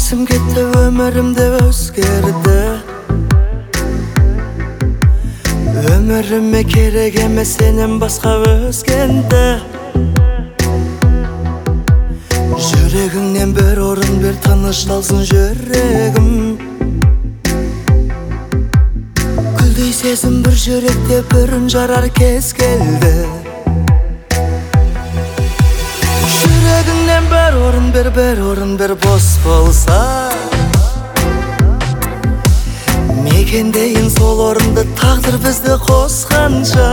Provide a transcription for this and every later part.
Есім кетті, өмірімде өзгерді. Өміріме керек емес сенен басқа өзгенді. Жүрегіңнен бір орын бер, тынышталсын жүрегім. Гүлдей сезім бір жүректе, бір үн жарар кез келді. Жүрегіңнен бір орын бер, бір орын бер, бос болса. Мекендейін сол орынды, тағдыр бізді қосқанша.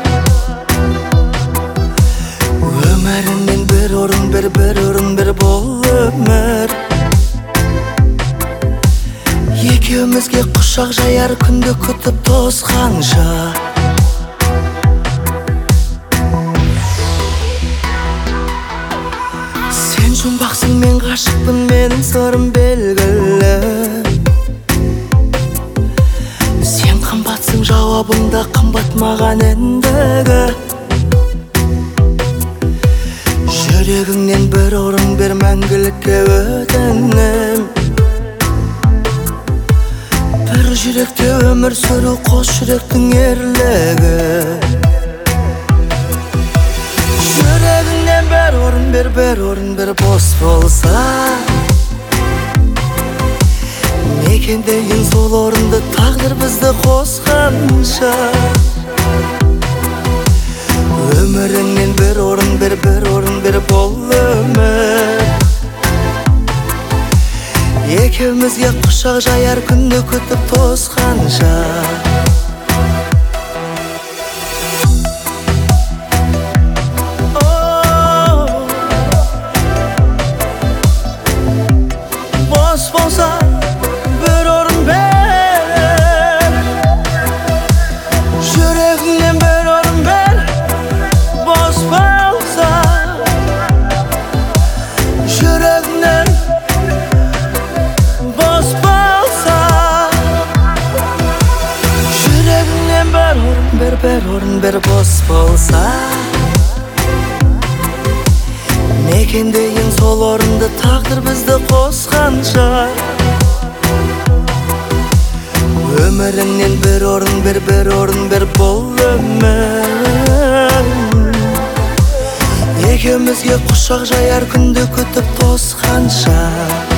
Өміріңнен бір орын бер, бір орын бер, бол өмір. Екеумізге құшақ жаяр күнді күтіп тосқанша. Сен жұмбақсың, мен ғашықпын, менің сырым белгілі. Сен қымбатсың, жауабыңда қымбат маған ендігі. Жүрегіңнен бір орын бер, мәңгілікке өтінем. Бір жүректе өмір сүру, қос жүректің ерлігі. Жүрегіңнен бір орын бер, бір орын бер, бос болса. Мекендейін сол орынды, тағдыр бізді қосқанша. Өміріңнен бір орын бер, бір орын бер, бол өмір. Екеумізге құшақ жаяр күнді күтіп тосқанша. Бос болса бір орын бер, жүрегіңнен бір орын бер. Бос болса жүрегіңнен, бос болса жүрегіңнен бір орын бер, бір орын бер, бос болса. Мекендейін сол орынды, тағдыр бізді қосқанша. Өміріңнен бір орын бер, бір орын бер, бол өмір. Екеумізге құшақ жаяр күнді күтіп тосқанша.